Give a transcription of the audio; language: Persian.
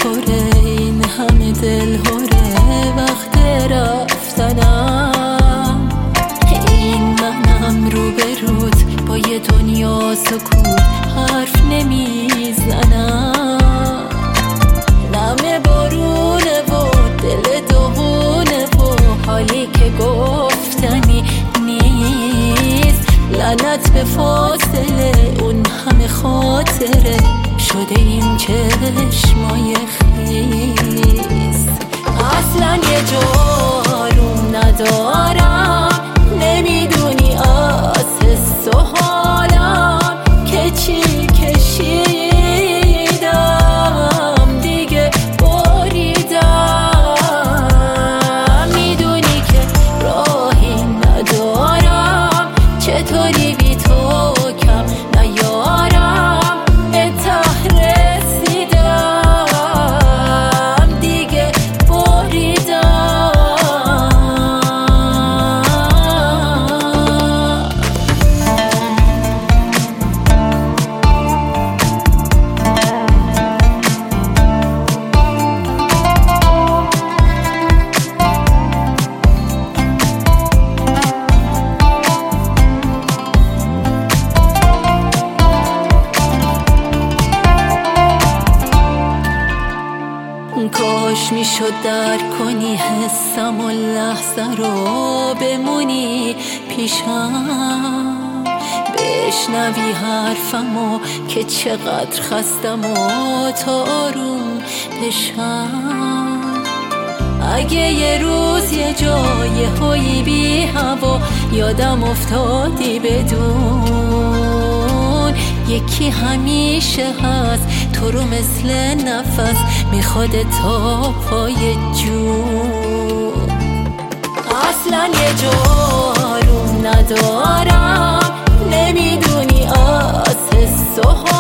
خوره، این همه دل هره وقت رفتنم. این منم رو به روت با یه دنیا سکوت حرف نمیزنم. نم بارونه و دل دهونه و حالی که گفتنی نیست. لعنت به فاصله اون همه خاطره شده این چشمای خیس. اصلا یه جارون ندارم، نمیدونی از حس و حالم که چی کشیدم دیگه بریدم. میدونی که راهی ندارم، چطوری بی تو کم نیارم. به ته رسیدم دیگه بریدم. کاش میشد درک کنی حسم و لحظه رو بمونی پیشم، بشنوی حرفمو که چقدر خستم و تا آروم بشم. اگه یه روز یه جای هایی بی هوا یادم افتادی بدون، یکی همیشه هست تو رو مثل نفس میخواد تا پای جون. اصلا یه جارون ندارم، نمیدونی از حس و